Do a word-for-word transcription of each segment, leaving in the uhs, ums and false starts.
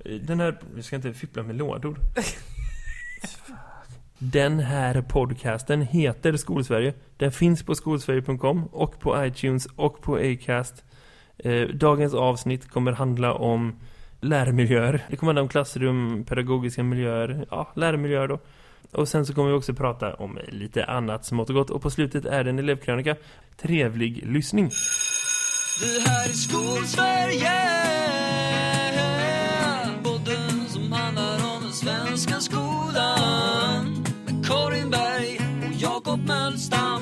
Den här, vi ska inte fippla med lådor. Den här podcasten heter Skolsverige. Den finns på skolsverige punkt com och på iTunes och på Acast. Dagens avsnitt kommer handla om lärmiljöer. Det kommer handla om klassrum, pedagogiska miljöer, ja, lärmiljöer då. Och sen så kommer vi också prata om lite annat smått och gott. Och på slutet är det en elevkrönika. Trevlig lyssning. Det här är Skolsverige, podden som handlar om den svenska skolan. Med Karin Berg och Jakob Mölstam.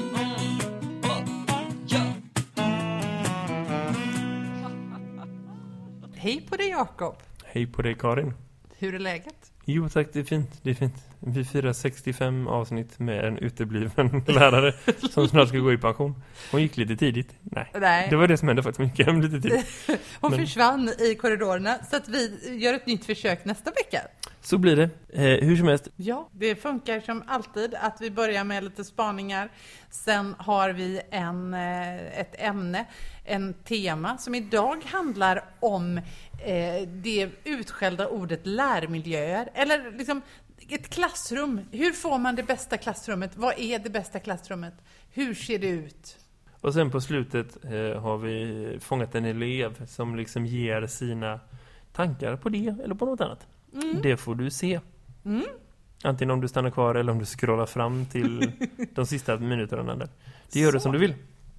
Hej på dig, Jakob. Hej på dig, Karin. Hur är läget? Jo tack, det är fint, det är fint. Vi firar sextiofem avsnitt med en utebliven lärare som snart ska gå i pension. Hon gick lite tidigt. Nej, Nej. Det var det som hände faktiskt. Hon gick hem lite tidigt. Hon Men... försvann i korridorerna så att vi gör ett nytt försök nästa vecka. Så blir det. Eh, hur som helst. Ja, det funkar som alltid att vi börjar med lite spaningar. Sen har vi en, ett ämne, en tema som idag handlar om eh, det utskällda ordet lärmiljöer. Eller liksom ett klassrum. Hur får man det bästa klassrummet? Vad är det bästa klassrummet? Hur ser det ut? Och sen på slutet eh, har vi fångat en elev som liksom ger sina tankar på det eller på något annat. Mm. Det får du se. Mm. Antingen om du stannar kvar eller om du scrollar fram till de sista minuterna där. Det gör Så. du som du vill.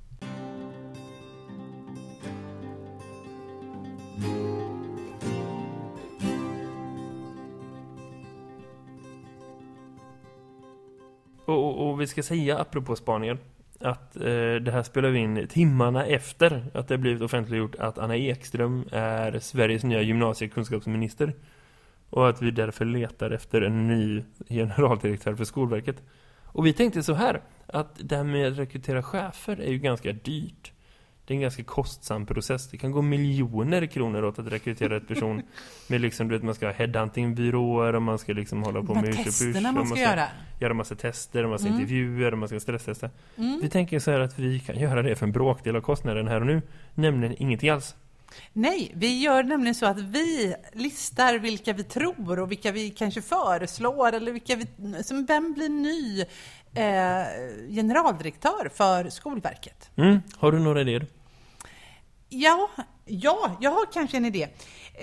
Och, och, och vi ska säga, apropå spaningar, att eh, det här spelar vi in timmarna efter att det blivit offentliggjort att Anna Ekström är Sveriges nya gymnasiekunskapsminister. Och att vi därför letar efter en ny generaldirektör för Skolverket. Och vi tänkte så här, att det här med att rekrytera chefer är ju ganska dyrt. Det är en ganska kostsam process. Det kan gå miljoner kronor åt att rekrytera ett person med liksom, du vet, man ska ha headhunting-byråer och man ska liksom hålla på med med testerna man, man ska ska göra. göra massa tester, massa Mm. intervjuer och man ska stresstesta. Mm. Vi tänker så här att vi kan göra det för en bråkdel av kostnaden här och nu, nämligen ingenting alls. Nej, vi gör nämligen så att vi listar vilka vi tror och vilka vi kanske föreslår eller vilka vi, som vem blir ny eh, generaldirektör för Skolverket. Mm. Har du några idéer? Ja, ja, jag har kanske en idé.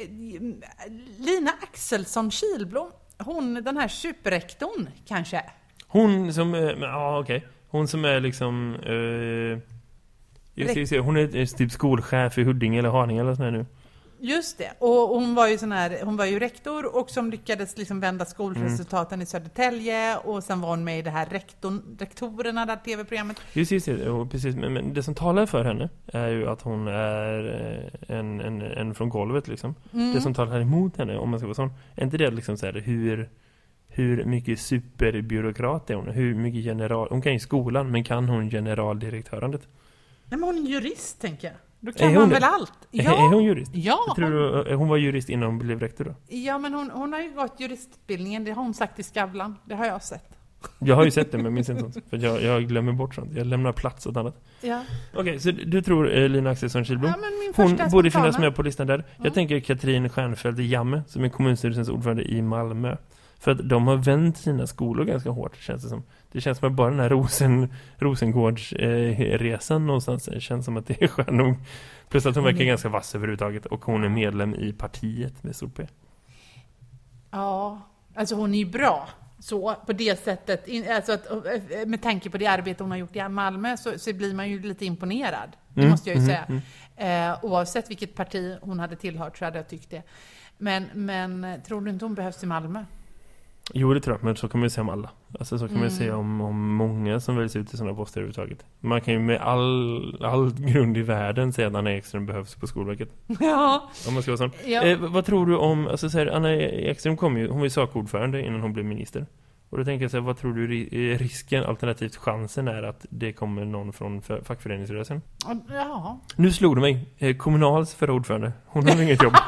Lina Axelsson Kilblom, hon, den här superrektorn kanske. Hon som, ja okej, okay. Hon som är liksom... Eh... Jag se, hon är typ skolchef i Huddinge eller Haninge eller sån här nu. Just det. Och hon var ju sån här, hon var ju rektor och som lyckades liksom vända skolresultaten mm. i Södertälje och sen var hon med i det här rektorn, rektorerna där tv-programmet. Just, just det. Och precis, men, men det som talar för henne är ju att hon är en, en, en från golvet liksom. Mm. Det som talar emot henne, om man ska vara sån, är inte det liksom så här hur hur mycket superbyråkrat är hon? Hur mycket general, hon kan ju skolan, men kan hon generaldirektörandet? Nej, men hon är jurist, tänker jag. Då kan är man hon väl det? allt. Ja. Är hon jurist? Ja. Jag tror hon... hon var jurist innan hon blev rektor då. Ja, men hon, hon har ju gått juristutbildningen. Det har hon sagt i Skavlan. Det har jag sett. Jag har ju sett det, men minns inte sånt. För jag, jag glömmer bort sånt. Jag lämnar plats åt annat. Ja. Okej, okay, så du tror eh, Lina Axelsson Kilblom? Ja, men min hon första borde spontana. finnas med på listan där. Mm. Jag tänker Katrin Stjernfeldt i Jamme, som är kommunstyrelsens ordförande i Malmö. För att de har vänt sina skolor ganska hårt, känns det som. Det känns som att bara den här Rosen, Rosengårds eh, resan någonstans det känns som att det är skön nog. Plus att hon verkar mm. ganska vass överhuvudtaget. Och hon är medlem i partiet med stort P. Ja, alltså hon är ju bra. Så på det sättet, alltså att, med tanke på det arbete hon har gjort i Malmö så, så blir man ju lite imponerad. Det mm. måste jag ju säga. Mm. Mm. Eh, oavsett vilket parti hon hade tillhört så hade jag tyckt det. Men, men tror du inte hon behövs i Malmö? Jo, det tror jag, men så kan man ju säga om alla. Alltså så kan mm. man ju säga om, om många som väljs ut i sådana poster överhuvudtaget. Man kan ju med all, all grund i världen säga att Anna Ekström behövs på Skolverket. Ja. Om man ska vara sån. Ja. Eh, vad tror du om, alltså så här, Anna Ekström kom ju, hon var ju sakordförande innan hon blev minister. Och då tänker jag så här, vad tror du risken, alternativt chansen är att det kommer någon från fackföreningsrörelsen? Ja. Nu slog det mig, eh, Kommunals förra ordförande. Hon har inget jobb.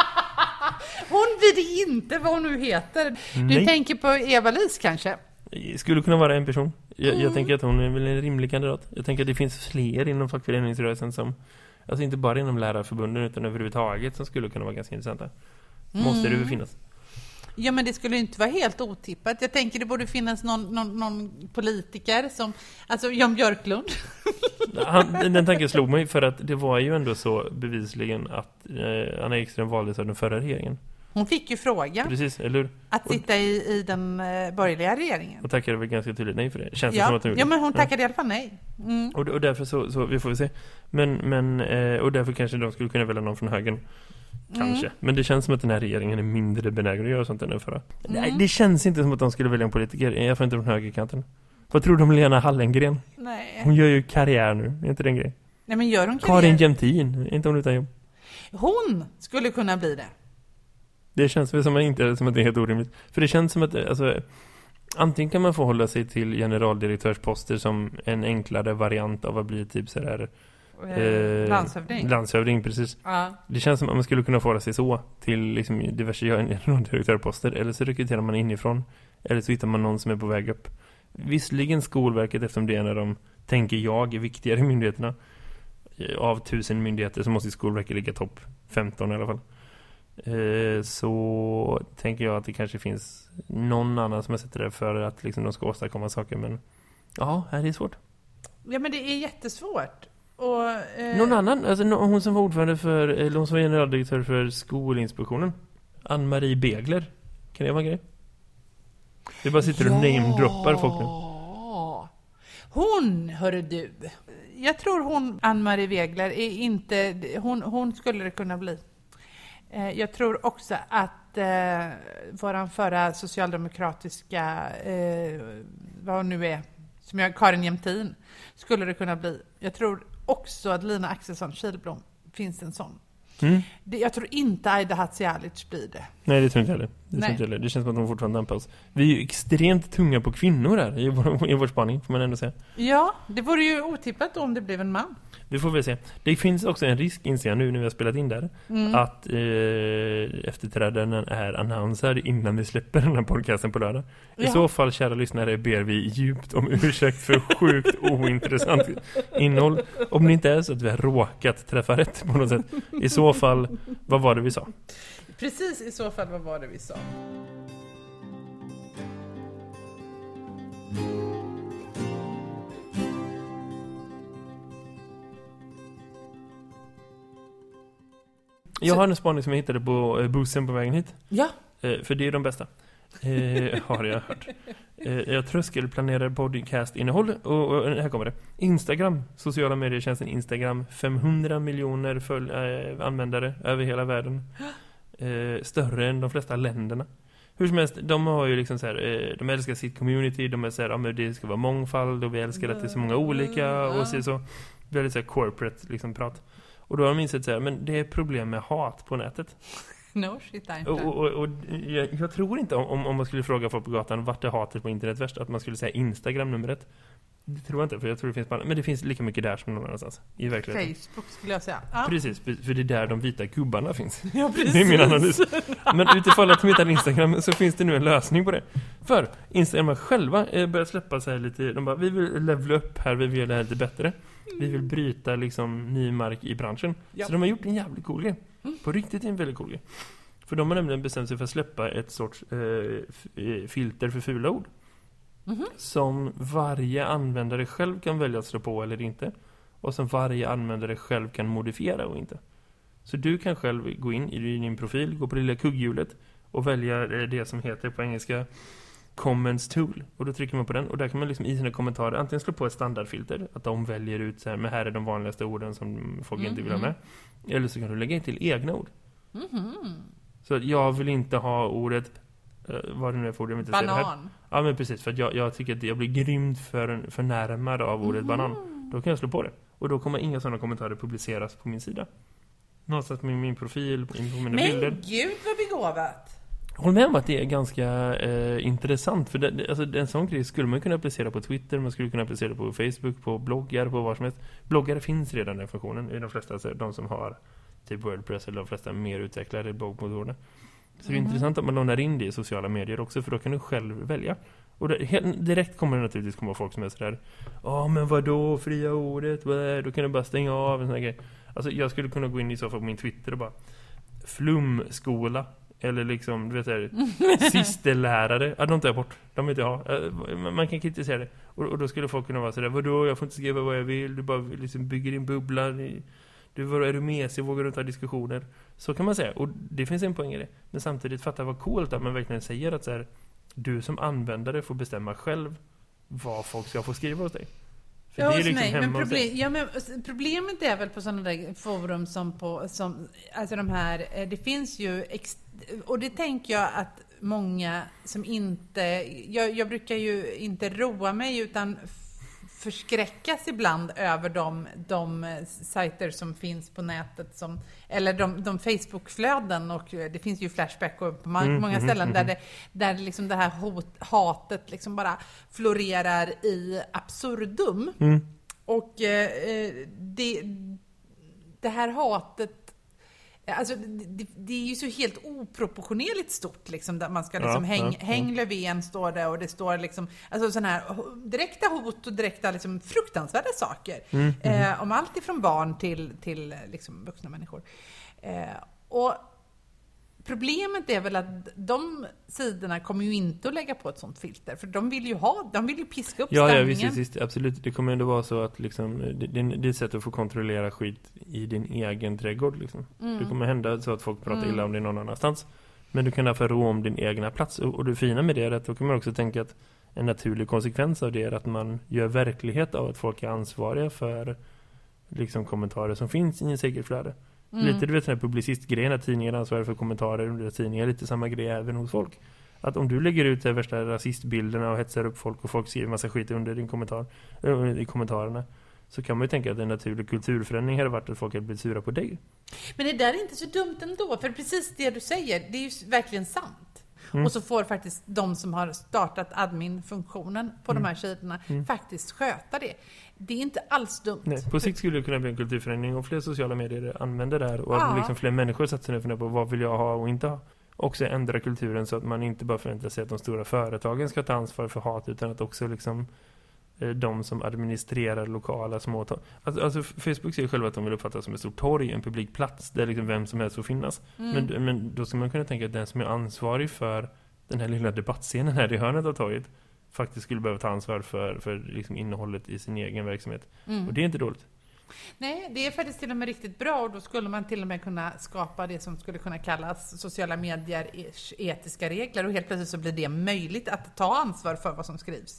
Hon vet inte vad hon nu heter. Du Nej. tänker på Eva-Lis kanske? Skulle kunna vara en person. Jag, Mm. jag tänker att hon är väl en rimlig kandidat. Jag tänker att det finns fler inom fackföreningsrörelsen som, alltså inte bara inom lärarförbunden utan överhuvudtaget, som skulle kunna vara ganska intressanta. Måste det väl finnas. Ja, men det skulle inte vara helt otippat. Jag tänker det borde finnas någon, någon, någon politiker som, alltså Jan Björklund. Han, den tanken slog mig för att det var ju ändå så bevisligen att eh, Anna Ekström valdes av den förra regeringen. Hon fick ju frågan. Precis, eller hur? Att sitta i, i den eh, borgerliga regeringen. Och tackade väl ganska tydligt nej för det. Känns det ja. som att hon gjorde. Ja, men hon tackade ja. i alla fall nej. Mm. Och, och därför så, så, vi får vi se. Men, men, eh, och därför kanske de skulle kunna välja någon från högern. Kanske. Mm. Men det känns som att den här regeringen är mindre benägen att göra sånt än den förra. Mm. Nej, det känns inte som att de skulle välja en politiker. Jag får inte från högerkanten. Vad tror du om Lena Hallengren? Nej. Hon gör ju karriär nu. Är inte den grej? Nej, men gör hon karriär? Karin Jämtin. Är inte hon utan jobb? Hon skulle kunna bli det. Det känns väl som att, inte, som att det är helt orimligt. För det känns som att alltså, antingen kan man få hålla sig till generaldirektörsposter som en enklare variant av att bli typ så här eh, landshövding. Landshövding, precis. Ja. Det känns som att man skulle kunna få hålla sig så till liksom, diverse generaldirektörposter. Eller så rekryterar man inifrån. Eller så hittar man någon som är på väg upp. Visserligen Skolverket, eftersom det är när de tänker jag är viktigare myndigheterna. Av tusen myndigheter så måste Skolverket ligga topp femton i alla fall. Så tänker jag att det kanske finns någon annan som jag sätter det för att liksom de ska åstadkomma saker. Men ja, det är svårt. Ja, men det är jättesvårt. Och, eh... Någon annan, alltså hon som var ordförande för, eller hon som var generaldirektör för Skolinspektionen, Ann-Marie Begler. Kan det vara en grej? Det bara sitter och ja. namedroppar folk nu. Hon, hörru du. Jag tror hon, Ann-Marie Begler, är inte, hon, hon skulle det kunna bli. Jag tror också att eh, våran förra socialdemokratiska, eh, vad hon nu är, som jag, Karin Jämtin, skulle det kunna bli. Jag tror också att Lina Axelsson Kihlblom finns en sån. Mm. Det, jag tror inte Aida Hadzialic blir det. Nej, det tror inte heller. Det, tror inte heller. Det känns som att de fortfarande dampar oss. Vi är ju extremt tunga på kvinnor här i vår, i vår spaning, får man ändå säga. Ja, det vore ju otippat om det blev en man. Vi får väl se. Det finns också en risk, inser jag nu när vi har spelat in där, mm. att eh, efterträdaren är annonserad innan vi släpper den här podcasten på lördag. I ja. så fall, kära lyssnare, ber vi djupt om ursäkt för sjukt ointressant innehåll. Om det inte är så att vi har råkat träffa rätt på något sätt. I så fall, vad var det vi sa? Precis, i så fall, vad var det vi sa? Jag har en spaning som jag hittade på bussen på vägen hit. Ja. Eh, för det är de bästa. Eh, har jag hört. Eh, jag tröskelplanerar podcast-innehåll. Och, och här kommer det. Instagram, sociala medietjänsten Instagram. femhundra miljoner följ, eh, användare över hela världen. Eh, större än de flesta länderna. Hur som helst, de har ju liksom så här, eh, de älskar sitt community. De är så här, ja, men det ska vara mångfald och vi älskar att det är så många olika. Och så, så väldigt så här corporate liksom prat. Och då har de insett så här, men det är problem med hat på nätet. No shit, I'm och, och, och, och jag, jag tror inte om, om man skulle fråga folk på gatan vart är hatet på internet värst, att man skulle säga Instagram nummer ett. Det tror jag inte, för jag tror det finns bara, men det finns lika mycket där som någon annanstans i verkligheten. Facebook skulle jag säga. Ja. Precis, för det är där de vita kubbarna finns. Ja, precis. Det är min analys. Men utifrån att de hittar Instagram så finns det nu en lösning på det. För Instagram själva börjar släppa sig lite, de bara, vi vill levela upp här, vi vill göra det här lite bättre. Vi vill bryta liksom ny mark i branschen. Ja. Så de har gjort en jävligt cool grej. På riktigt en väldigt cool grej. För de har nämligen bestämt sig för att släppa ett sorts eh, f- filter för fula ord. Mm-hmm. Som varje användare själv kan välja att slå på eller inte. Och som varje användare själv kan modifiera och inte. Så du kan själv gå in i din profil, gå på det lilla kugghjulet och välja det som heter på engelska Comments Tool. Och då trycker man på den och där kan man liksom i sina kommentarer antingen slå på ett standardfilter, att de väljer ut så här, men här är de vanligaste orden som folk mm-hmm. inte vill ha med. Eller så kan du lägga in till egna ord. Mm-hmm. Så att jag vill inte ha ordet uh, vad det nu är för ord, jag vill inte banan. säga det här. Ja, men precis, för att jag, jag tycker att jag blir grymt för, förnärmad av ordet mm-hmm. banan. Då kan jag slå på det. Och då kommer inga sådana kommentarer publiceras på min sida. Någonstans med min profil, på mina men bilder. Men gud vad begåvat! Håll med om att det är ganska eh, intressant. För det, alltså, en sån grej skulle man kunna applicera på Twitter. Man skulle kunna applicera på Facebook, på bloggar, på vad som helst. Bloggar finns redan den funktionen i de flesta, alltså, de som har typ WordPress eller de flesta mer utvecklade bloggmotorerna. Så mm. det är intressant att man lånar in det i sociala medier också, för då kan du själv välja. Och det, helt, direkt kommer det naturligtvis komma folk som är sådär, ja men vadå, fria ordet, vad? Då kan du bara stänga av en sån här grej. Alltså jag skulle kunna gå in i så fall på min Twitter och bara flumskola Eller liksom, du vet här, systerlärare. Ja, de tar jag bort. De vill inte ha. Man kan kritisera det. Och, och då skulle folk kunna vara sådär, vadå, jag får inte skriva vad jag vill. Du bara liksom bygger din bubbla. Du, vadå, är du med sig? Vågar du inte ha diskussioner? Så kan man säga. Och det finns en poäng i det. Men samtidigt fatta vad coolt att man verkligen säger att så här, du som användare får bestämma själv vad folk ska få skriva hos dig. För Ja, det är liksom nej, men, hemma hos problem, dig. ja, men problemet är väl på sådana där forum som på, som, alltså de här, eh, det finns ju, ex, och det tänker jag att många som inte, jag, jag brukar ju inte roa mig utan f- förskräckas ibland över de, de sajter som finns på nätet, som, eller de, de Facebook-flöden, och det finns ju Flashback på ma- Mm, många mm, ställen mm, där, mm. det, där liksom det här hot, hatet liksom bara florerar i absurdum. Mm. Och eh, det, det här hatet, alltså det, det är ju så helt oproportionerligt stort liksom, där man ska liksom Ja, häng, ja, ja. häng Löfven står det, och det står liksom, alltså sådana här direkta hot och direkta liksom fruktansvärda saker. Mm, mm. Eh, om allt ifrån barn till, till liksom vuxna människor. Eh, och problemet är väl att de sidorna kommer ju inte att lägga på ett sånt filter, för de vill ju ha, de vill ju piska upp Ja, stämningen. ja visst, visst, absolut. Det kommer ändå vara så att liksom, det, det, det är ett sätt att få kontrollera skit i din egen trädgård. Liksom. Mm. Det kommer hända så att folk pratar Mm. illa om det någon annanstans. Men du kan därför rå om din egna plats. Och, och det fina med det är att då kan man också tänka att en naturlig konsekvens av det är att man gör verklighet av att folk är ansvariga för liksom, kommentarer som finns i en säkerhetsflöde. Mm. Lite, du vet, den här publicistgrejen att tidningar är ansvariga för kommentarer under tidningar, lite samma grej även hos folk. Att om du lägger ut de värsta rasistbilderna och hetsar upp folk och folk skriver massa skit under din kommentar, äh, i kommentarerna, så kan man ju tänka att en naturlig kulturförändring hade varit att folk hade blivit sura på dig. Men det där är inte så dumt ändå, för precis det du säger, det är ju verkligen sant. Mm. Och så får faktiskt de som har startat admin-funktionen på Mm. de här sidorna Mm. faktiskt sköta det. Det är inte alls dumt. Nej, på sikt skulle det kunna bli en kulturförändring och fler sociala medier använder det här och Ja. att liksom fler människor sätter sig ner och funderar på vad vill jag ha och inte ha. Också ändra kulturen så att man inte bara förväntar sig att de stora företagen ska ta ansvar för hat, utan att också liksom eh, de som administrerar lokala små to- alltså, alltså Facebook säger själva att de vill uppfattas som ett stort torg, en publik plats där liksom vem som helst får finnas. Mm. Men, men då ska man kunna tänka att den som är ansvarig för den här lilla debattscenen här i hörnet av torget faktiskt skulle behöva ta ansvar för, för liksom innehållet i sin egen verksamhet. Mm. Och det är inte dåligt. Nej, det är faktiskt till och med riktigt bra, och då skulle man till och med kunna skapa det som skulle kunna kallas sociala medier etiska regler, och helt plötsligt så blir det möjligt att ta ansvar för vad som skrivs.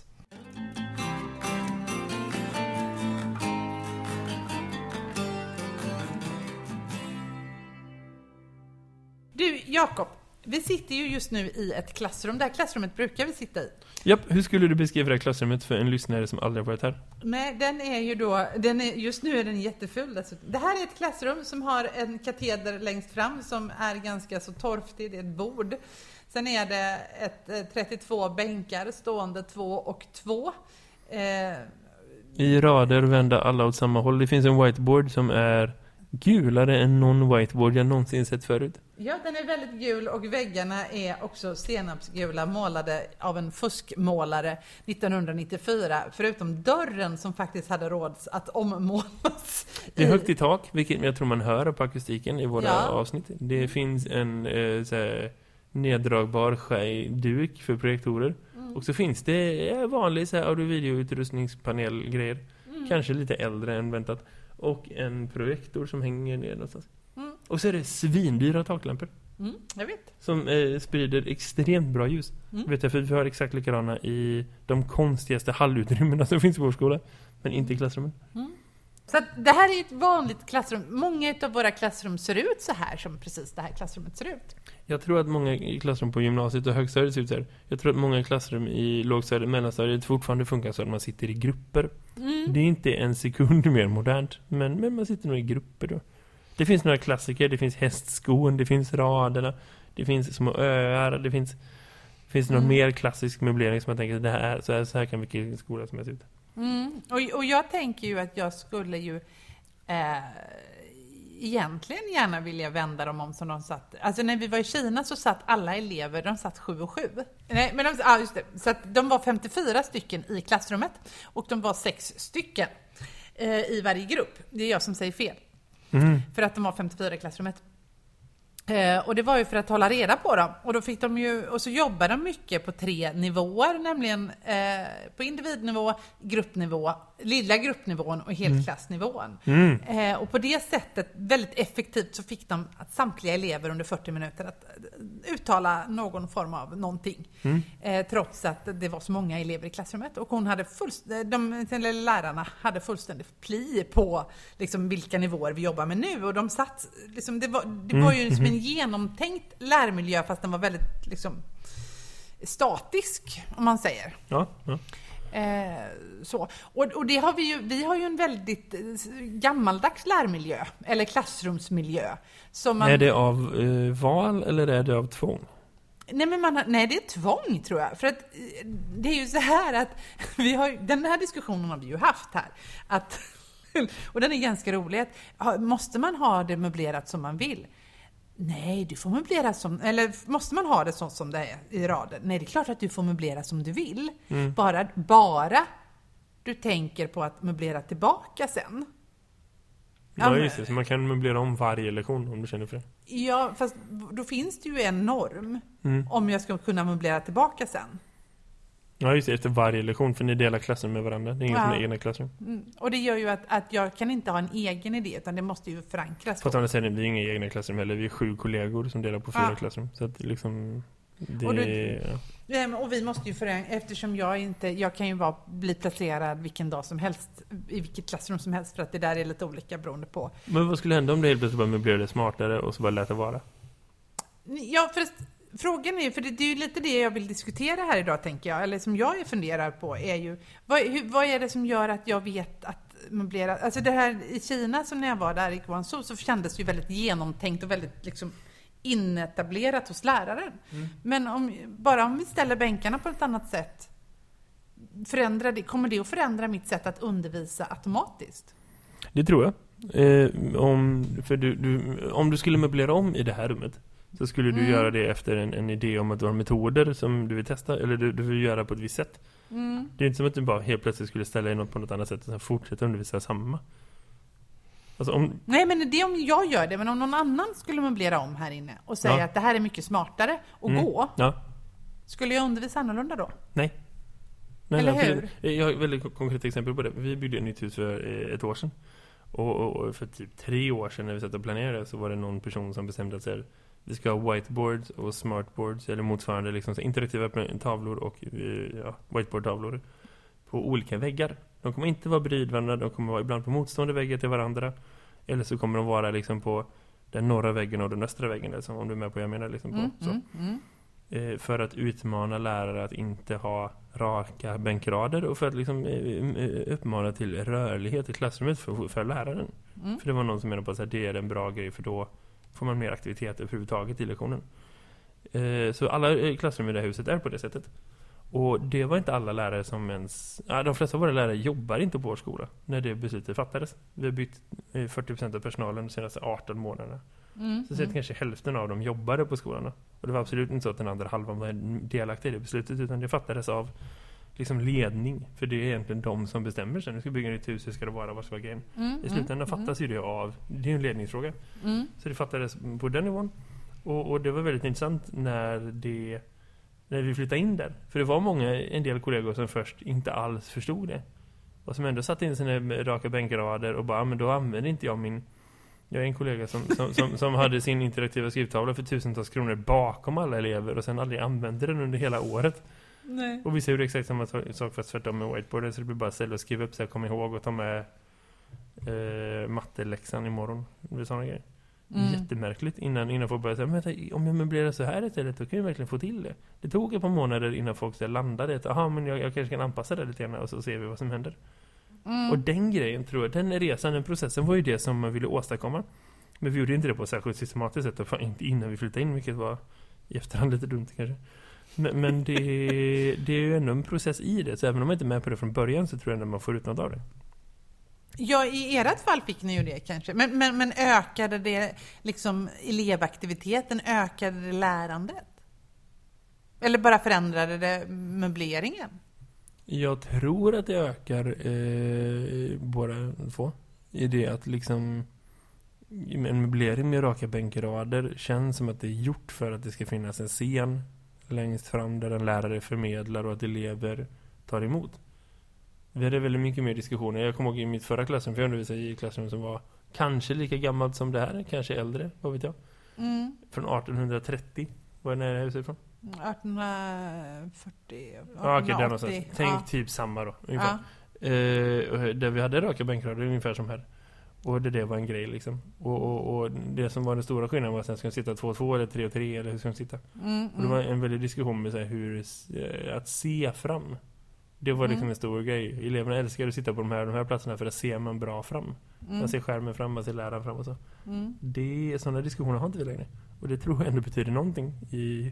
Du, Jakob, vi sitter ju just nu i ett klassrum. Det här klassrummet brukar vi sitta i. Japp, hur skulle du beskriva det här klassrummet för en lyssnare som aldrig har varit här? Nej, den är ju då, den är, just nu är den jätteful dessutom. Det här är ett klassrum som har en kateder längst fram som är ganska så torftig, det är ett bord. Sen är det ett, eh, trettiotvå bänkar, stående två och två. Eh, I rader vända alla åt samma håll. Det finns en whiteboard som är gulare än någon whiteboard jag någonsin sett förut. ja, den är väldigt gul, och väggarna är också senapsgula, målade av en fuskmålare nittonhundranittiofyra. Förutom dörren som faktiskt hade råds att ommålas. Det är högt i tak, vilket jag tror man hör på akustiken i våra Ja. avsnitt. Det finns en eh, så här, neddragbar skäjduk för projektorer. Mm. Och så finns det eh, vanlig så här, audio-video-utrustningspanelgrejer. Mm. Kanske lite äldre än väntat. Och en projektor som hänger ner någonstans. Mm. Och så är det svindyra taklampor. Mm, jag vet. Som eh, sprider extremt bra ljus. Mm. Vet jag, för vi har exakt likadana i de konstigaste hallutrymmena som finns i vår skola. Men inte i klassrummen. Mm. Så att det här är ett vanligt klassrum. Många av våra klassrum ser ut så här som precis det här klassrummet ser ut. Jag tror att många i klassrum på gymnasiet och högstadiet ser ut så här. Jag tror att många klassrum i lågstadiet och mellanstadiet fortfarande funkar så att man sitter i grupper. Mm. Det är inte en sekund mer modernt, men, men man sitter nog i grupper då. Det finns några klassiker, det finns hästskon, det finns raderna, det finns små öar, det finns, det finns någon Mm. mer klassisk möblering som man tänker, det här, så, här, så här kan vilken skola som helst ut. Mm. Och, och jag tänker ju att jag skulle ju eh, egentligen gärna vilja vända dem om som de satt. Alltså när vi var i Kina så satt alla elever, de satt sju och sju. Nej, men de, ja, just det. Så att de var femtiofyra stycken i klassrummet, och de var sex stycken eh, i varje grupp. Det är jag som säger fel. Mm. För att de var femtiofyra i klassrummet. Eh, och det var ju för att hålla reda på dem. Och då fick de ju, och så jobbar de mycket på tre nivåer, nämligen eh, på individnivå, gruppnivå, lilla gruppnivån och helklassnivån. Mm. Eh, och på det sättet, väldigt effektivt, så fick de att samtliga elever under fyrtio minuter att uttala någon form av någonting. Mm. Eh, trots att det var så många elever i klassrummet. Och hon hade fullst- de, eller lärarna hade fullständigt pli på liksom, vilka nivåer vi jobbar med nu. Och de satt, liksom, det var, det var ju mm. som en genomtänkt lärmiljö, fast den var väldigt liksom, statisk, om man säger. Ja, ja. Eh, så. Och, och det har vi ju, vi har ju en väldigt gammaldags lärmiljö, eller klassrumsmiljö. Som man, är det av eh, val eller är det av tvång? Nej, men man har, nej, det är tvång, tror jag. För att det är ju så här att vi har, den här diskussionen har vi ju haft här. Att, och den är ganska rolig. Att, måste man ha det möblerat som man vill? Nej, du får möblera som... Eller måste man ha det så som det är i raden? Nej, det är klart att du får möblera som du vill. Mm. Bara, bara du tänker på att möblera tillbaka sen. Ja, just det. Så man kan möblera om varje lektion om du känner för det. Ja, fast då finns det ju en norm mm. om jag ska kunna möblera tillbaka sen. Ja, just det. Efter varje lektion, för ni delar klassen med varandra. Det är inget ja. som är egna klassrum. Mm. Och det gör ju att, att jag kan inte ha en egen idé, utan det måste ju förankras. På att andra sidan, vi är inga egna klassrum heller. Vi är sju kollegor som delar på fyra ja. klassrum. Så att liksom... Det, och, du, ja. och vi måste ju förankra, eftersom jag inte... Jag kan ju bara bli placerad vilken dag som helst, i vilket klassrum som helst, för att det där är lite olika beroende på. Men vad skulle hända om det helt plötsligt bara möblerade smartare och så bara lät det vara? Ja, för frågan är, för det, det är ju lite det jag vill diskutera här idag, tänker jag. Eller som jag funderar på är ju, vad, hur, vad är det som gör att jag vet att möblera... Alltså det här i Kina, så när jag var där i Guangzhou, så kändes det ju väldigt genomtänkt och väldigt liksom inetablerat hos läraren. Mm. Men om, bara om vi ställer bänkarna på ett annat sätt, förändrar det, kommer det att förändra mitt sätt att undervisa automatiskt? Det tror jag. Eh, om, för du, du, om du skulle möblera om i det här rummet, så skulle du mm. göra det efter en, en idé om att du har metoder som du vill testa, eller du, du vill göra på ett visst sätt. Mm. Det är inte som att du bara helt plötsligt skulle ställa in något på något annat sätt och sen fortsätta undervisa samma. Alltså om... Nej, men det är om jag gör det, men om någon annan skulle möblera om här inne och säga ja. att det här är mycket smartare att mm. gå, ja. skulle jag undervisa annorlunda då? Nej. Nej, eller nej, hur? Det, jag har ett väldigt konkret exempel på det. Vi byggde ett nytt hus för ett år sedan. Och, och, och för typ tre år sedan när vi satt och planerade, så var det någon person som bestämde att säga, vi ska ha whiteboards och smartboards, eller motsvarande liksom, så interaktiva tavlor och ja, whiteboard-tavlor på olika väggar. De kommer inte vara bredvid varandra, de kommer vara ibland på motstående väggar till varandra. Eller så kommer de vara liksom på den norra väggen och den östra väggen, liksom, om du är med på vad jag menar. Liksom, på, mm, så. Mm, mm. Eh, för att utmana lärare att inte ha raka bänkrader och för att liksom, eh, uppmana till rörlighet i klassrummet för, för läraren. Mm. För det var någon som menade på att det är en bra grej, för då får man mer aktivitet överhuvudtaget i lektionen. Eh, så alla klassrum i det här huset är på det sättet. Och det var inte alla lärare som ens... Ja, de flesta av våra lärare jobbar inte på vår skola när det beslutet fattades. Vi har bytt fyrtio procent av personalen de senaste arton månaderna. Mm, så mm. kanske hälften av dem jobbade på skolan. Och det var absolut inte så att den andra halvan var delaktig i det beslutet, utan det fattades av liksom ledning. För det är egentligen de som bestämmer sig. Nu ska bygga ett hus, hur ska det vara, vad ska vara grejen? Mm, I slutändan mm, fattas ju det av... Det är en ledningsfråga. Mm. Så det fattades på den nivån. Och, och det var väldigt intressant när det... När vi flyttade in där. För det var många, en del kollegor som först inte alls förstod det. Och som ändå satt in sina raka bänkrader och bara, men då använder inte jag min... Jag är en kollega som, som, som, som hade sin interaktiva skrivtavla för tusentals kronor bakom alla elever och sen aldrig använde den under hela året. Nej. Och vi ser ju exakt samma sak fast tvärtom med whiteboarden, så det blir bara ställa och skriva upp så jag kommer ihåg och ta med eh, matteläxan imorgon. Det är sådana grejer. Mm. Jättemärkligt innan, innan folk började säga, men om jag möblerar så här istället, då kan jag verkligen få till det. Det tog ett par månader innan folk så landade. Jaha, men jag, jag kanske kan anpassa det lite grann och så ser vi vad som händer. Mm. Och den grejen, tror jag, den resan, den processen var ju det som man ville åstadkomma. Men vi gjorde inte det på ett särskilt systematiskt sätt, och inte innan vi flyttade in, vilket var i efterhand lite dumt kanske. Men, men det, det är ju ändå en process i det, så även om man inte är med på det från början så tror jag att man får ut något av det. Ja, i ert fall fick ni ju det kanske. Men, men, men ökade det liksom elevaktiviteten, ökade det lärandet? Eller bara förändrade det möbleringen? Jag tror att det ökar eh, båda två. I det att liksom en möblering med raka bänkrader känns som att det är gjort för att det ska finnas en scen längst fram där en lärare förmedlar och att elever tar emot. Vi hade väldigt mycket mer diskussioner. Jag kommer ihåg i mitt förra klassrum, för jag undervisade i klassrum som var kanske lika gammalt som det här, kanske äldre, vad vet jag. Mm. Från arton trettio. Var är det här huset ifrån? arton fyrtio. Ja, okej, okay, den Tänk ja. typ samma då, ungefär. Ja. Eh, där vi hade raka bänkrader ungefär som här. Och det, det var en grej liksom. Och, och, och det som var den stora skillnaden var att sen ska de sitta två två eller tre tre eller hur ska de sitta. Mm, mm. Och det var en väldigt diskussion med så här, hur att se fram. Det var liksom mm. en stor grej. Eleverna älskar att sitta på de här, de här platserna för att ser man bra fram. Mm. Man ser skärmen fram, man ser läraren fram och så. Mm. Det, sådana diskussioner har inte vi längre. Och det tror jag ändå betyder någonting i,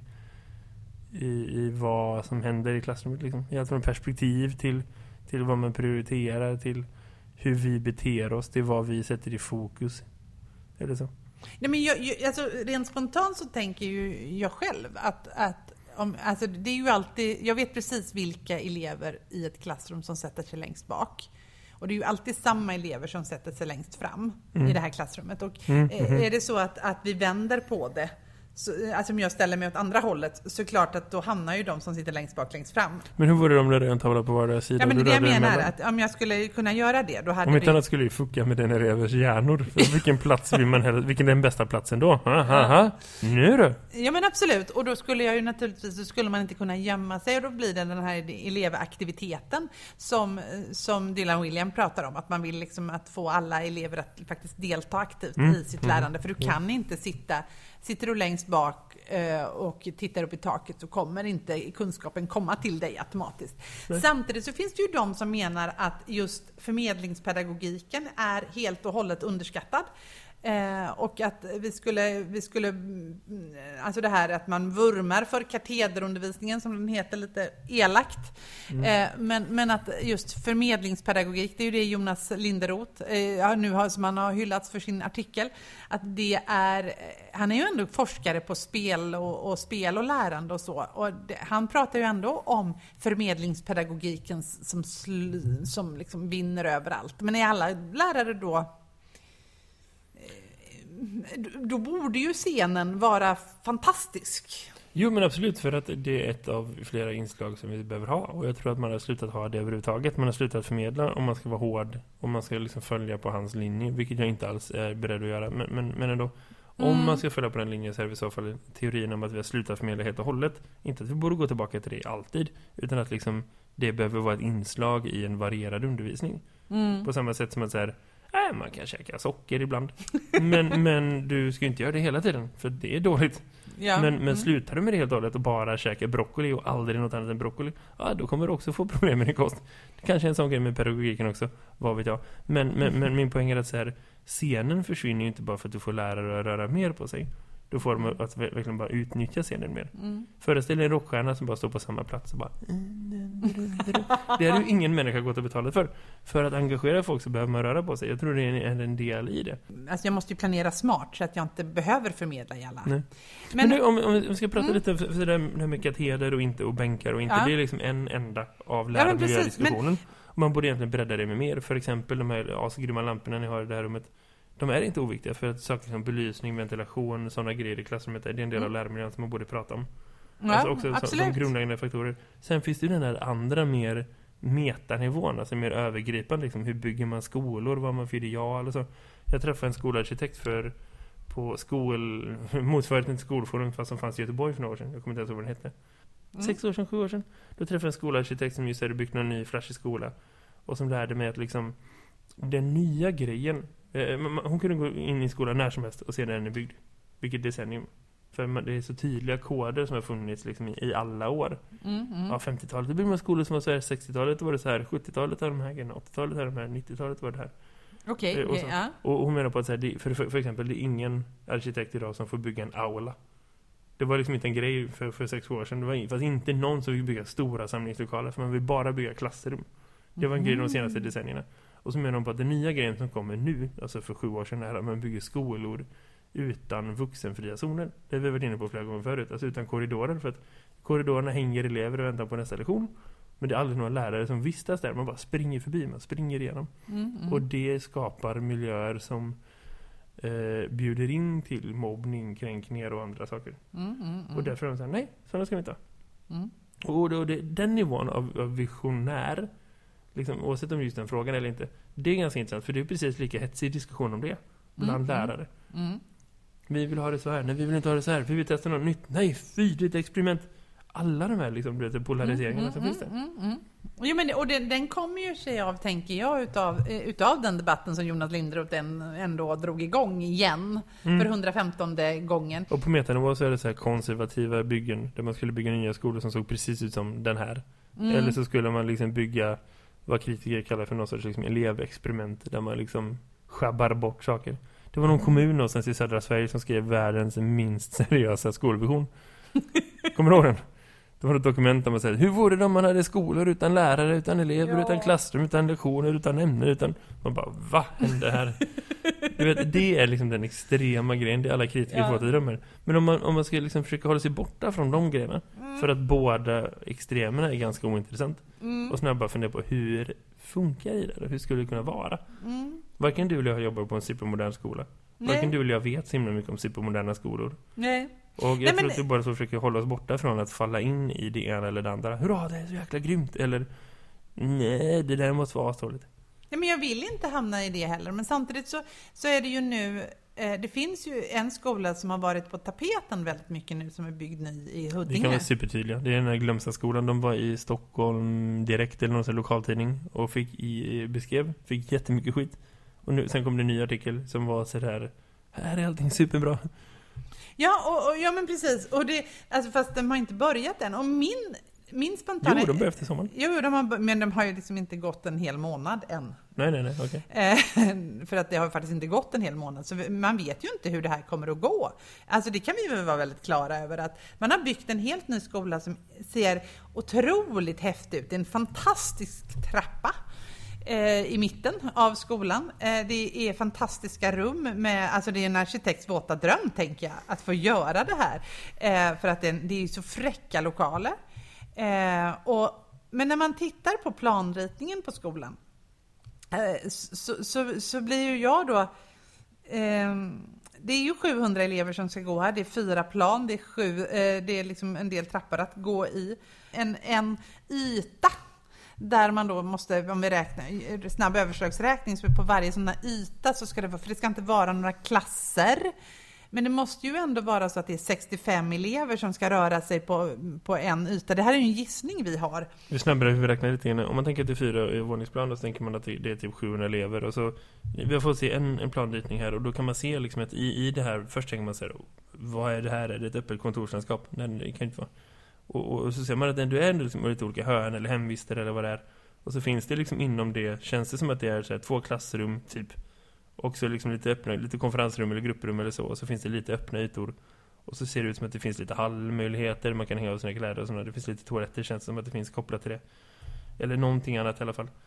i, i vad som händer i klassrummet. Liksom. I allt från perspektiv till, till vad man prioriterar, till hur vi beter oss, till vad vi sätter i fokus. Eller så. Nej, men jag, jag, alltså, rent spontant så tänker ju jag själv att, att om, alltså, det är ju alltid, jag vet precis vilka elever i ett klassrum som sätter sig längst bak. Och det är ju alltid samma elever som sätter sig längst fram mm. i det här klassrummet. Och mm. är det så att, att vi vänder på det, så, alltså om jag ställer mig åt andra hållet, så klart att då hamnar ju de som sitter längst bak längst fram. Men hur vore det om det rent tavla på vardera sida? Ja, men det är det jag menar, att om jag skulle kunna göra det, då hade om inte vi... annat skulle ju fucka med den elevers hjärnor. För vilken plats vill man helst, vilken är den bästa platsen då? Aha, aha. Nu då? Ja, men absolut. Och då skulle jag ju naturligtvis, då skulle man inte kunna gömma sig, och då blir det den här elevaktiviteten som, som Dylan Wiliam pratar om, att man vill liksom att få alla elever att faktiskt delta aktivt mm. i sitt mm. lärande, för du kan mm. inte sitta Sitter du längst bak eh, och tittar upp i taket, så kommer inte kunskapen komma till dig automatiskt. Nej. Samtidigt så finns det ju de som menar att just förmedlingspedagogiken är helt och hållet underskattad. Eh, och att vi skulle, vi skulle, alltså det här att man vurmar för katederundervisningen, som den heter lite elakt. Mm. Eh, men, men att just förmedlingspedagogik, det är ju det Jonas Linderoth eh, nu har, som han har hyllats för sin artikel, att det är, han är ju ändå forskare på spel och, och spel och lärande och så. Och det, han pratar ju ändå om förmedlingspedagogiken som, sl, som liksom vinner överallt. Men är alla lärare då, då borde ju scenen vara fantastisk. Jo, men absolut, för att det är ett av flera inslag som vi behöver ha. Och jag tror att man har slutat ha det överhuvudtaget. Man har slutat förmedla om man ska vara hård, om man ska liksom följa på hans linje, vilket jag inte alls är beredd att göra. Men, men, men ändå, mm. om man ska följa på den linjen, så är det i så fall teorin om att vi har slutat förmedla helt och hållet. Inte att vi borde gå tillbaka till det alltid, utan att liksom det behöver vara ett inslag i en varierad undervisning. Mm. På samma sätt som att så här, nej, man kan käka socker ibland. Men, men du ska inte göra det hela tiden, för det är dåligt. Ja. Men, men mm. slutar du med det helt och hållet och bara käka broccoli och aldrig något annat än broccoli, ja, då kommer du också få problem med din kost. Det kanske är en sån grej med pedagogiken också, vad vet jag. Men, men, men min poäng är att så här, scenen försvinner ju inte bara för att du får lärare att röra mer på sig. Då får de att verkligen bara utnyttja scenen mer. Mm. Föreställ dig en rockstjärna som bara står på samma plats och bara... Det är ju ingen människa gått och betalat för. För att engagera folk så behöver man röra på sig. Jag tror det är en del i det. Alltså jag måste ju planera smart så att jag inte behöver förmedla i alla. Nej. Men, Men nu, om, om vi ska prata mm. lite för, för det här med kateder och inte och bänkar och inte. Ja. Det är liksom en enda av lärarmiljödiskussionen. Men... Man borde egentligen bredda det med mer. För exempel de här asgrymma lamporna ni har i det här rummet. De är inte oviktiga, för att saker som belysning, ventilation, sådana grejer i klassrummet är en del av mm. lärarmiljön som man borde prata om. Ja, alltså också absolut. Som, som grundläggande faktorer. Sen finns det ju den här andra mer metanivån, alltså mer övergripande. Liksom, hur bygger man skolor, vad man för ideal och så. Jag träffade en skolarkitekt för på skol, motsvarigheten till skolforum, fast som fanns i Göteborg för några år sedan. Jag kommer inte ens ihåg vad den hette. Mm. Sex år sedan, sju år sedan. Då träffade jag en skolarkitekt som just hade byggt någon ny flashig skola. Och som lärde mig att liksom den nya grejen, hon kunde gå in i skolan när som helst och se när den är byggd. Vilket decennium. För det är så tydliga koder som har funnits liksom i alla år. Mm, mm. Ja, femtiotalet, det byggde man skolor som var så här, sextiotalet var det så här, sjuttiotalet var de här, åttiotalet var de här, nittiotalet var det här. Okej, okay, okay, ja. Och hon menar på att så här, för, för, för exempel, det är ingen arkitekt idag som får bygga en aula. Det var liksom inte en grej för, för sex år sedan. Det var fast inte någon som vill bygga stora samlingslokaler, för man vill bara bygga klassrum. Det var en grej de senaste decennierna. Och så menar de på att den nya grejen som kommer nu, alltså för sju år sedan, är att man bygger skolor utan vuxenfria zoner. Det har vi varit inne på flera gånger förut. Alltså utan korridorer, för att korridorerna hänger elever och väntar på nästa lektion. Men det är aldrig några lärare som vistas där. Man bara springer förbi, man springer igenom. Mm, mm. Och det skapar miljöer som eh, bjuder in till mobbning, kränkningar och andra saker. Mm, mm, mm. Och därför är de så här, nej, sådana ska vi inte ha. Mm. Och då, det, den nivån av, av visionär, liksom, oavsett om just den frågan eller inte, det är ganska intressant, för det är precis lika hetsig diskussion om det bland Mm, lärare. Mm. Vi vill ha det så här, nej vi vill inte ha det så här, vi vill testa något nytt, nej fy, det är ett experiment. Alla de här liksom, du vet, polariseringarna Mm, som mm, finns där. mm, mm, mm. Jo, men, och den, den kommer ju sig av, tänker jag, utav, eh, utav den debatten som Jonas Linderoth den ändå drog igång igen Mm. för hundrafemtonde gången. Och på metanivå så är det så här konservativa byggen där man skulle bygga nya skolor som såg precis ut som den här. Mm. Eller så skulle man liksom bygga vad kritiker kallar för någon sorts liksom elevexperiment där man liksom schabbar bort saker. Det var någon kommun någonstans i södra Sverige som skrev världens minst seriösa skolvision. Kommer du ihåg den? Det var ett dokument där man säger, hur vore det om man hade skolor utan lärare, utan elever, Ja. utan klassrum, utan lektioner, utan ämnen, utan... Man bara, vad hände här? Du vet, det är liksom den extrema grejen, det är alla kritiker Ja. får till drömmar. Men om man, om man ska liksom försöka hålla sig borta från de grejerna, Mm. för att båda extremerna är ganska ointressant. Mm. Och snabbt bara fundera på hur funkar det där? Hur skulle det kunna vara? Mm. Varken du eller jag jobbar på en supermodern skola. Varken Nej. du eller jag vet så himla mycket om supermoderna skolor. Nej. Och jag Nej, tror men- att vi bara så försöker hålla oss borta från att falla in i det ena eller det andra. Hurra, det är så jäkla grymt. Eller, nej, det där måste vara asdåligt. Nej, men jag vill inte hamna i det heller. Men samtidigt så, så är det ju nu... Eh, det finns ju en skola som har varit på tapeten väldigt mycket nu, som är byggd ny i Det kan Huddinge. vara supertydliga. Det är den här Glömsta-skolan. De var i Stockholm direkt eller någon sån här lokaltidning och fick i beskrev. Fick jättemycket skit. Och nu, sen kom det en ny artikel som var så där, här är allting superbra. Ja, och, och, ja, men precis. Och det, alltså, fast de har inte börjat än. Och min, min spontana... Jo, de började efter sommaren. Jo, de har, men de har ju liksom inte gått en hel månad än. Nej, nej, nej, okej. Eh, för att det har faktiskt inte gått en hel månad. Så vi- man vet ju inte hur det här kommer att gå. Alltså det kan vi väl vara väldigt klara över. Att man har byggt en helt ny skola som ser otroligt häftig ut. Det är en fantastisk trappa eh, i mitten av skolan. Eh, det är fantastiska rum. Med, alltså det är en arkitekts våta dröm, tänker jag. Att få göra det här. Eh, för att det, det är ju så fräcka lokaler. Eh, och, men när man tittar på planritningen på skolan, Eh, så, så, så blir ju jag då eh, det är ju sjuhundra elever som ska gå här, det är fyra plan, det är sju, eh, det är liksom en del trappor att gå i, en, en yta där man då måste, om vi räknar snabb överslagsräkning, så på varje sån här yta så ska det vara, för det ska inte vara några klasser. Men det måste ju ändå vara så att det är sextiofem elever som ska röra sig på, på en yta. Det här är ju en gissning vi har. Vi snabbare hur vi räknar lite grann. Om man tänker till fyra våningsplan, så tänker man att det är typ sjuhundra elever. Och så, vi har fått se en, en planritning här, och då kan man se liksom att i, i det här, först tänker man så här, vad är det här? Är det ett öppet kontorslandskap? Nej, det kan inte vara. Och, och, och så ser man att du är ändå liksom lite olika hörn eller hemvister eller vad det är. Och så finns det liksom inom det, känns det som att det är så här, två klassrum typ. Och så liksom lite öppna, lite konferensrum eller grupprum eller så. Och så finns det lite öppna ytor. Och så ser det ut som att det finns lite hallmöjligheter. Man kan hänga av sina kläder och sådana. Det finns lite toaletter, känns det som att det finns kopplat till det. Eller någonting annat i alla fall.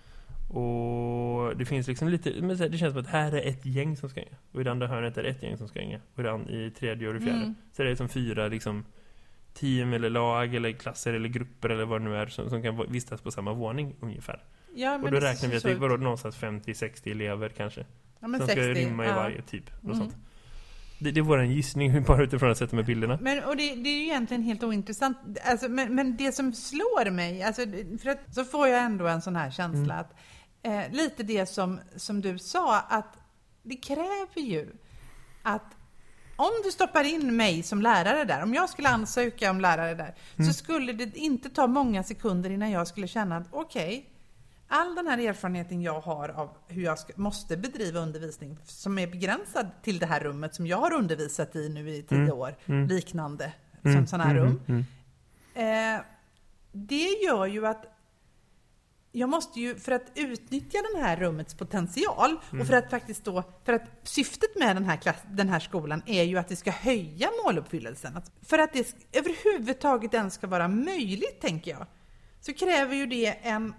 Och det finns liksom lite, men det känns som att här är ett gäng som ska hänga. Och i det andra hörnet är det ett gäng som ska hänga. Och i, det, i tredje och det fjärde. Mm. Så det är som fyra liksom team eller lag eller klasser eller grupper eller vad det nu är som, som kan vistas på samma våning ungefär. Ja, men och då det räknar vi att ser det så var ut. någonstans femtio till sextio elever kanske. Ja, men som ska sextio, rymma i ja. varje typ. Och Mm. sånt. Det, det var en gissning bara utifrån att sätta med bilderna. Men, och det, det är ju egentligen helt ointressant. Alltså, men, men det som slår mig, alltså, för att, så får jag ändå en sån här känsla Mm. att eh, lite det som, som du sa, att det kräver ju att om du stoppar in mig som lärare där, om jag skulle ansöka om lärare där, Mm. så skulle det inte ta många sekunder innan jag skulle känna att okej, okay, all den här erfarenheten jag har av hur jag ska, måste bedriva undervisning som är begränsad till det här rummet som jag har undervisat i nu i tio Mm. år, Mm. liknande Mm. som sådana här Mm. rum. Mm. Eh, det gör ju att jag måste ju, för att utnyttja den här rummets potential Mm. och för att faktiskt då, för att syftet med den här, klass, den här skolan är ju att det ska höja måluppfyllelsen. Att, för att det överhuvudtaget ens ska vara möjligt, tänker jag, så kräver ju det en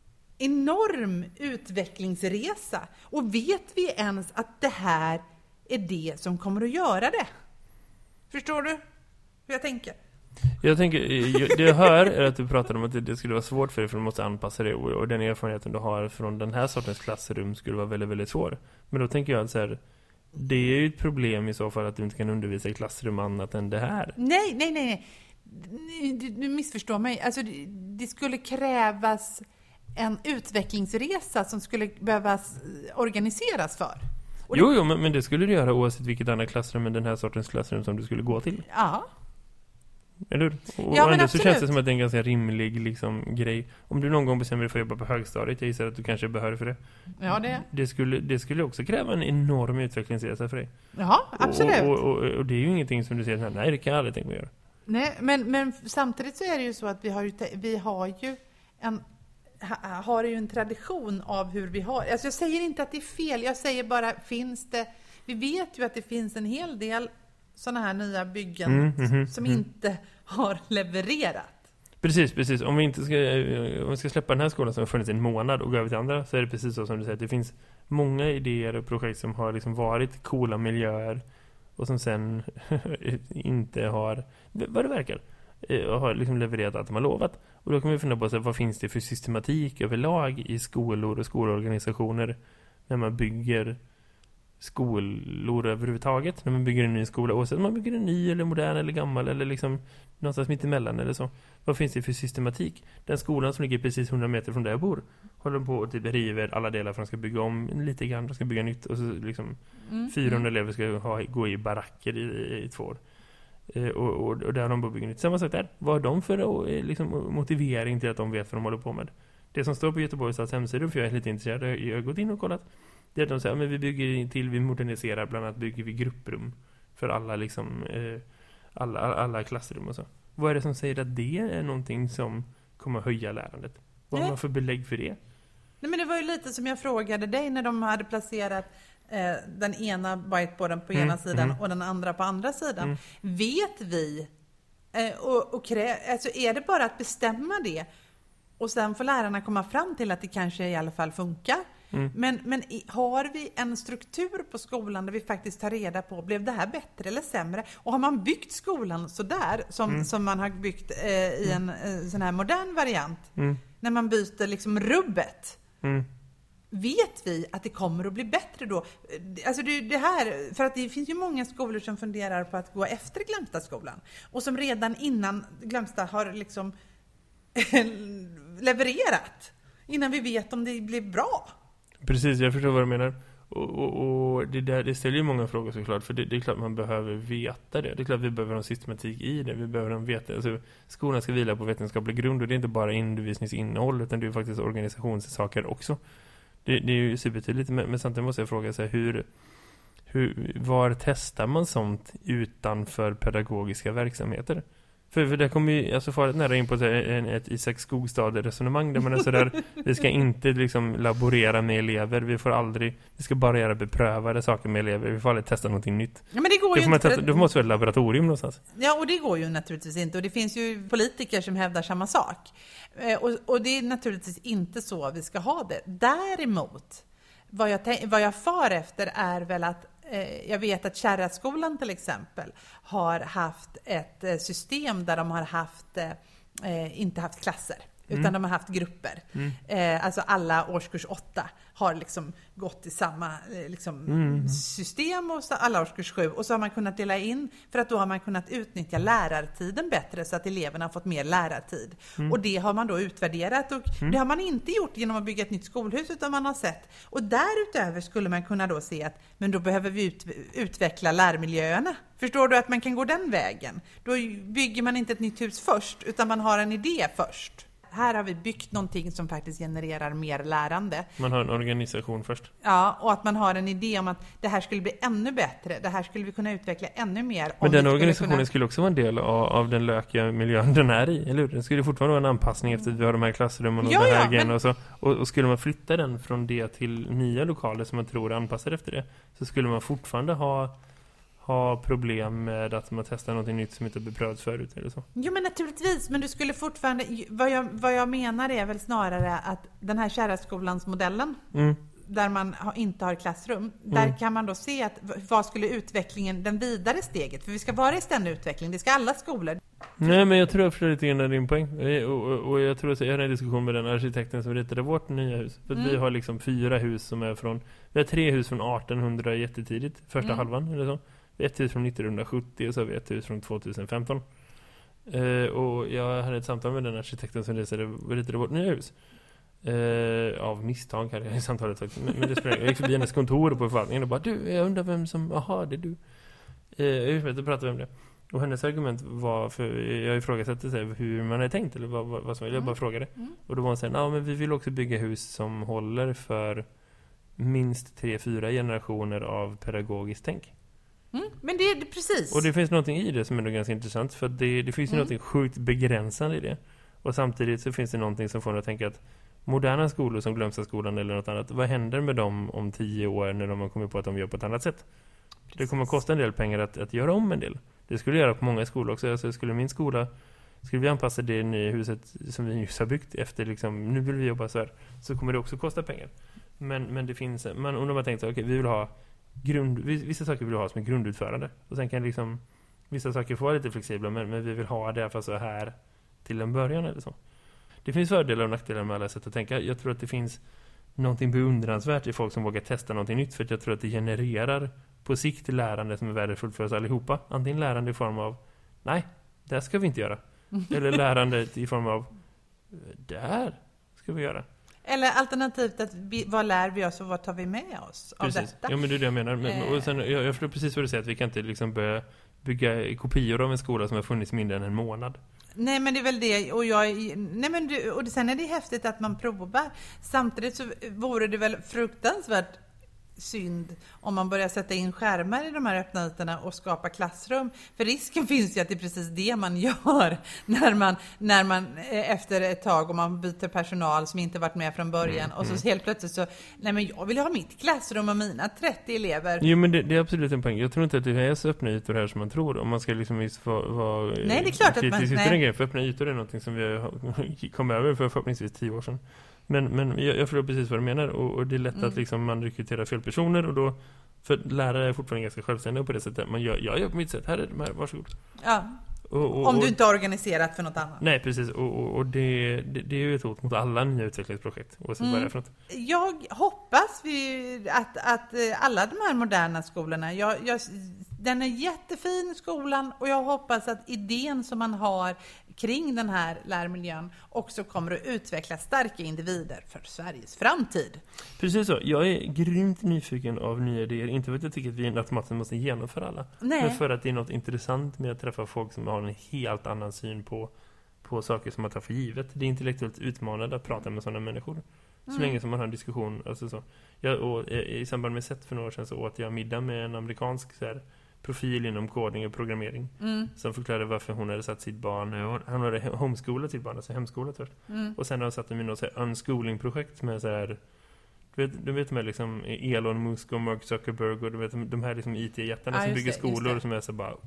enorm utvecklingsresa. Och vet vi ens att det här är det som kommer att göra det? Förstår du hur jag tänker? Jag tänker, jag- det jag hör är att du pratar om att det, det skulle vara svårt för dig för du måste anpassa dig, och, och den erfarenheten du har från den här sortens klassrum skulle vara väldigt, väldigt svår. Men då tänker jag att så här, Det är ju ett problem i så fall att du inte kan undervisa i klassrum annat än det här. Nej, nej, nej, nej. Du, du missförstår mig. Alltså, det, det skulle krävas en utvecklingsresa som skulle behövas organiseras för. Och jo, det... jo, men, men det skulle du göra oavsett vilket annat klassrum än den här sortens klassrum som du skulle gå till. Ja. Eller hur? Och ja, ändå så känns det som att det är en ganska rimlig liksom, grej. Om du någon gång bestämmer dig för att jobba på högstadiet, jag gissar att du kanske är behörig för det. Ja, det. Det skulle, det skulle också kräva en enorm utvecklingsresa för dig. Ja, absolut. Och, och, och, och det är ju ingenting som du säger, nej det kan jag aldrig tänka mig göra. Nej, men, men samtidigt så är det ju så att vi har ju, vi har ju en har ju en tradition av hur vi har. Alltså jag säger inte att det är fel, jag säger bara finns det, vi vet ju att det finns en hel del sådana här nya byggen mm, mm, som mm. inte har levererat. Precis, precis. Om vi inte ska, om vi ska släppa den här skolan som har funnits en månad och gå över till andra, så är det precis så som du säger, att det finns många idéer och projekt som har liksom varit coola miljöer och som sen inte har, vad det verkar, har liksom levererat allt de har lovat. Och då kan vi fundera på så här, vad finns det för systematik överlag i skolor och skolorganisationer när man bygger skolor överhuvudtaget, när man bygger en ny skola, oavsett om man bygger en ny eller modern eller gammal eller liksom någonstans mitt emellan eller så. Vad finns det för systematik? Den skolan som ligger precis hundra meter från där jag bor håller på och typ river alla delar för att de ska bygga om lite grann, de ska bygga nytt och så liksom mm. fyrahundra elever ska ha, gå i baracker i, i två år. Eh, och, och, och där har de byggt nytt. Samma sak där. Vad har de för liksom, motivering till att de vet vad de håller på med? Det som står på Göteborgs stads hemsida, för jag är lite intresserad, jag har gått in och kollat. Det är att de säger, men vi bygger till, vi moderniserar, bland annat bygger vi grupprum för alla liksom eh, alla, alla klassrum och så. Vad är det som säger att det är någonting som kommer att höja lärandet? Vad har man för belägg för det? Nej, men det var ju lite som jag frågade dig när de hade placerat eh, den ena whiteboarden på mm, ena sidan mm. och den andra på andra sidan. Mm. Vet vi eh, och, och krä, alltså är det bara att bestämma det och sen får lärarna komma fram till att det kanske i alla fall funkar? Mm. Men, men har vi en struktur på skolan där vi faktiskt tar reda på, blev det här bättre eller sämre? Och har man byggt skolan så där som, mm. som man har byggt eh, i en eh, sån här modern variant, mm. när man byter liksom rubbet, mm. vet vi att det kommer att bli bättre då? Alltså det, det här, för att det finns ju många skolor som funderar på att gå efter Glömstaskolan och som redan innan Glömstad har liksom levererat, innan vi vet om det blir bra. Precis, jag förstår vad du menar. Och, och, och det, där, det ställer ju många frågor såklart. För det, det är klart man behöver veta det. Det är klart vi behöver en systematik i det. Vi behöver en veta. Alltså, skolan ska vila på vetenskaplig grund. Och det är inte bara undervisningsinnehåll, utan det är faktiskt organisationssaker också. Det, det är ju supertydligt. Men, men samtidigt måste jag fråga sig hur, hur, var testar man sånt utanför pedagogiska verksamheter? För, för det kommer ju alltså farligt nära in på ett, ett Isak Skogstad-resonemang där man är sådär, vi ska inte liksom laborera med elever, vi får aldrig, vi ska bara göra beprövade saker med elever, vi får aldrig testa någonting nytt. Ja, men det går det ju inte. Testa, det måste vara ett laboratorium någonstans. Ja, och det går ju naturligtvis inte, och det finns ju politiker som hävdar samma sak. Eh, och, och det är naturligtvis inte så vi ska ha det. Däremot, vad jag, vad jag far efter är väl att jag vet att Kärraskolan till exempel har haft ett system där de har haft, eh, inte haft klasser, utan mm. de har haft grupper. Mm. Eh, alltså alla årskurs åtta har liksom gått i samma eh, liksom, mm. system och så alla årskurs sju. Och så har man kunnat dela in, för att då har man kunnat utnyttja lärartiden bättre så att eleverna har fått mer lärartid. Mm. Och det har man då utvärderat, och mm. det har man inte gjort genom att bygga ett nytt skolhus, utan man har sett. Och därutöver skulle man kunna då se att men då behöver vi ut, utveckla lärmiljöerna. Förstår du att man kan gå den vägen? Då bygger man inte ett nytt hus först, utan man har en idé först. Här har vi byggt någonting som faktiskt genererar mer lärande. Man har en organisation först. Ja, och att man har en idé om att det här skulle bli ännu bättre. Det här skulle vi kunna utveckla ännu mer. Men den organisationen kunna... skulle också vara en del av, av den lökiga miljön den är i, eller hur? Den skulle fortfarande vara en anpassning efter att vi har de här klassrummen och ja, den här ja, men... och så. Och, och skulle man flytta den från det till nya lokaler som man tror är anpassade efter det, så skulle man fortfarande ha... ha problem med att man testar något nytt som inte beprövats förut eller så. Jo, men naturligtvis, men du skulle fortfarande, vad jag, vad jag menar är väl snarare att den här Kärraskolans modellen, mm. där man ha, inte har klassrum, mm. där kan man då se att vad skulle utvecklingen, den vidare steget, för vi ska vara i ständig utveckling, det ska alla skolor. Nej, men jag tror jag förstår lite grann din poäng. Och, och, och jag tror att jag hade en diskussion med den arkitekten som ritade vårt nya hus. För mm. vi har liksom fyra hus som är från... Vi har tre hus från artonhundra jättetidigt, första mm. halvan eller så. Vi har ett hus från nittonhundrasjuttio och så har vi ett hus från tjugohundrafemton. Uh, och jag hade ett samtal med den arkitekten som ritade, ritade vårt nya hus. Uh, av misstag hade jag i samtalet faktiskt. Men, men det spelade, jag gick förbi hennes kontor på förvaltningen och bara, du, jag undrar vem som... Aha, det är du. Uh, jag vet inte prata om det. Och hennes argument var, för jag ifrågasatte sig hur man hade tänkt eller vad, vad, vad som jag mm. bara frågade. Mm. Och då var hon så här, ja men vi vill också bygga hus som håller för minst tre, fyra generationer av pedagogiskt tänk. Mm. Men det är det precis. Och det finns någonting i det som är nog ganska intressant, för det, det finns ju mm. något sjukt begränsande i det. Och samtidigt så finns det någonting som får en att tänka att moderna skolor som Glömstaskolan eller något annat, vad händer med dem om tio år när de har kommit på att de gör på ett annat sätt? Precis. Det kommer att kosta en del pengar att, att göra om en del. Det skulle göra på många skolor också. Alltså skulle min skola, skulle vi anpassa det nya huset som vi nyss har byggt efter liksom, nu vill vi jobba så här, så kommer det också kosta pengar. Men, men det finns, man, om de har tänkt så, okej, okay, vi vill ha grund, vissa saker vill vi ha som är grundutförande. Och sen kan liksom, vissa saker få vara lite flexibla, men, men vi vill ha det för så här till en början eller så. Det finns fördelar och nackdelar med alla sätt att tänka. Jag tror att det finns någonting beundransvärt i folk som vågar testa någonting nytt, för att jag tror att det genererar på sikt lärande som är värdefullt för oss allihopa. Antingen lärande i form av nej, det ska vi inte göra. Eller lärande i form av där ska vi göra. Eller alternativt att vi, vad lär vi oss och vad tar vi med oss av precis. Detta? Ja, men det är det jag menar. Men, och sen, jag, jag förstår precis vad du säger, att vi kan inte liksom börja bygga kopior av en skola som har funnits mindre än en månad. Nej, men det är väl det. Och, jag, nej, men det, och sen är det häftigt att man provar. Samtidigt så vore det väl fruktansvärt synd om man börjar sätta in skärmar i de här öppna ytorna och skapa klassrum. För risken finns ju att det är precis det man gör när man, när man efter ett tag och man byter personal som inte varit med från början mm, och så mm. helt plötsligt så, nej men jag vill ha mitt klassrum och mina trettio elever. Jo, men det, det är absolut en poäng. Jag tror inte att det är så öppna ytor här som man tror. Om man ska liksom vara, vara nej, det är klart att man, nej. För öppna ytor är någonting som vi kom över för förhoppningsvis tio år sedan. Men, men jag, jag förstår precis vad du menar, och, och det är lätt mm. att liksom man rekryterar fel personer, och då, för lärare är fortfarande ganska självständiga på det sättet. Man gör, jag gör på mitt sätt, här är de här, varsågod. Ja, och, och, om du inte har organiserat för något annat. Nej, precis, och, och, och det, det, det är ju ett hot mot alla nya utvecklingsprojekt, oavsett mm. vad det är för något. Jag hoppas vi, att, att alla de här moderna skolorna, jag, jag, den är jättefin skolan, och jag hoppas att idén som man har kring den här lärmiljön också kommer att utveckla starka individer för Sveriges framtid. Precis så. Jag är grymt nyfiken av nya idéer. Inte för att jag tycker att vi automatiskt måste genomföra alla. Nej. Men för att det är något intressant med att träffa folk som har en helt annan syn på, på saker som man tar för givet. Det är intellektuellt utmanande att prata med sådana människor. Så mm. länge som man har en diskussion. Alltså så. Jag, och, i samband med S E T för några år sedan så åt jag middag med en amerikansk så här, profil inom kodning och programmering mm. som förklarade varför hon hade satt sitt barn, han hade homeskolat sitt barn, alltså hemskolat först. Mm. Och sen har han satt dem i något så här unschooling-projekt med så här, du vet, du vet med liksom Elon Musk och Mark Zuckerberg och du vet de här liksom I T-jättarna ah, som bygger det, skolor som är så bara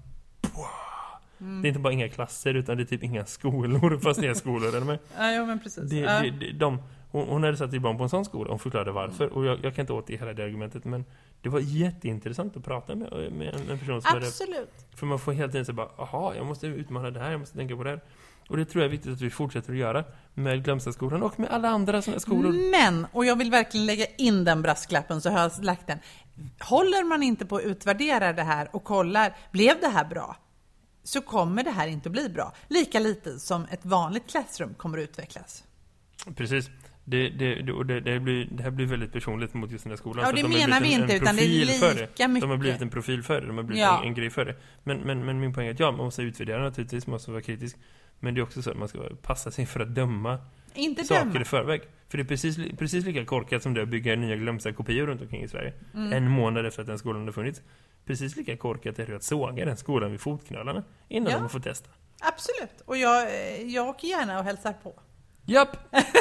mm. det är inte bara inga klasser utan det är typ inga skolor fast det är skolor eller med. Ja, ja, men precis. Det, ja. det, det, de, hon, hon hade satt sitt barn på en sån skola, hon förklarade varför mm. och jag, jag kan inte åt det hela det argumentet, men det var jätteintressant att prata med, med en, en person som absolut. Hade, för man får helt enkelt så bara, aha, jag måste utmana det här, jag måste tänka på det här. Och det tror jag är viktigt att vi fortsätter att göra med Glömstaskolan och med alla andra sådana skolor. Men, och jag vill verkligen lägga in den brasklappen så har jag lagt den. Håller man inte på att utvärdera det här och kollar, blev det här bra? Så kommer det här inte att bli bra. Lika lite som ett vanligt klassrum kommer att utvecklas. Precis. Det, det, och det, det, blir, det här blir väldigt personligt mot just den här skolan. Ja, det de menar vi inte, utan det är lika mycket. De har blivit en profil för det, de har blivit ja. en, en grej för det. Men, men, men min poäng är att ja, man måste utvärdera naturligtvis, man måste vara kritisk. Men det är också så att man ska passa sig för att döma inte saker döma. i förväg. För det är precis, precis lika korkat som det att bygga nya glömsta kopior runt omkring i Sverige. Mm. En månad efter att den skolan har funnits. Precis lika korkat är det att såga den skolan vid fotknölarna innan ja. de får testa. Absolut, och jag, jag åker gärna och hälsar på. Japp!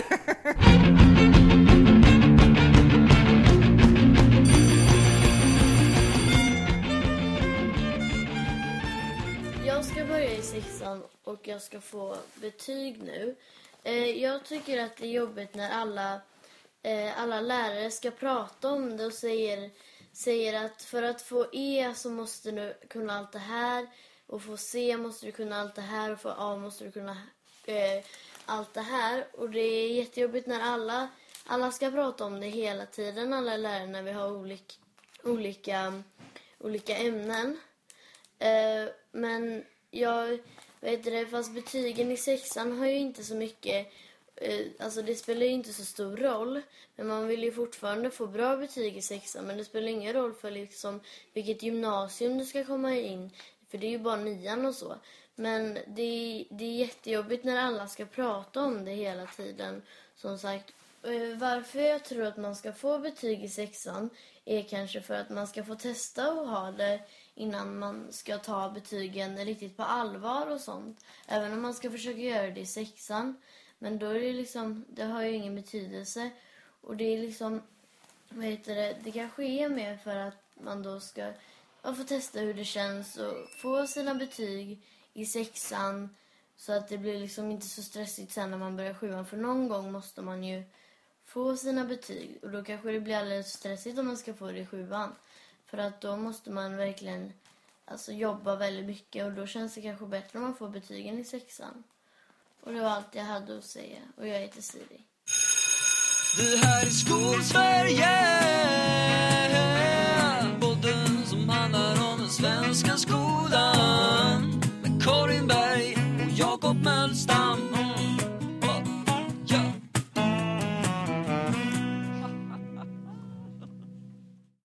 Jag ska börja i sexan och jag ska få betyg nu. Jag tycker att det är jobbigt när alla, alla lärare ska prata om det och säger, säger att för att få E så måste du kunna allt det här. och få C måste du kunna allt det här och få A måste du kunna eh, allt det här. Och det är jättejobbigt när alla, alla ska prata om det hela tiden, alla lärare, när vi har olika, olika, olika ämnen. Eh, men jag vet det, fast betygen i sexan har ju inte så mycket, eh, alltså det spelar ju inte så stor roll, men man vill ju fortfarande få bra betyg i sexan, men det spelar ingen roll för liksom vilket gymnasium du ska komma in, för det är ju bara nian och så. Men det är, det är jättejobbigt när alla ska prata om det hela tiden. Som sagt, eh, varför jag tror att man ska få betyg i sexan är kanske för att man ska få testa och ha det innan man ska ta betygen riktigt på allvar och sånt. Även om man ska försöka göra det i sexan. Men då är det liksom, det har ju ingen betydelse. Och det är liksom, vad heter det, det kanske är mer för att man då ska ja, få testa hur det känns och få sina betyg i sexan. Så att det blir liksom inte så stressigt sen när man börjar sjuan. För någon gång måste man ju få sina betyg. Och då kanske det blir alldeles stressigt om man ska få det i sjuan. För att då måste man verkligen alltså, jobba väldigt mycket. Och då känns det kanske bättre om man får betygen i sexan. Och det var allt jag hade att säga. Och jag heter Siri. Det här är Skolsverige.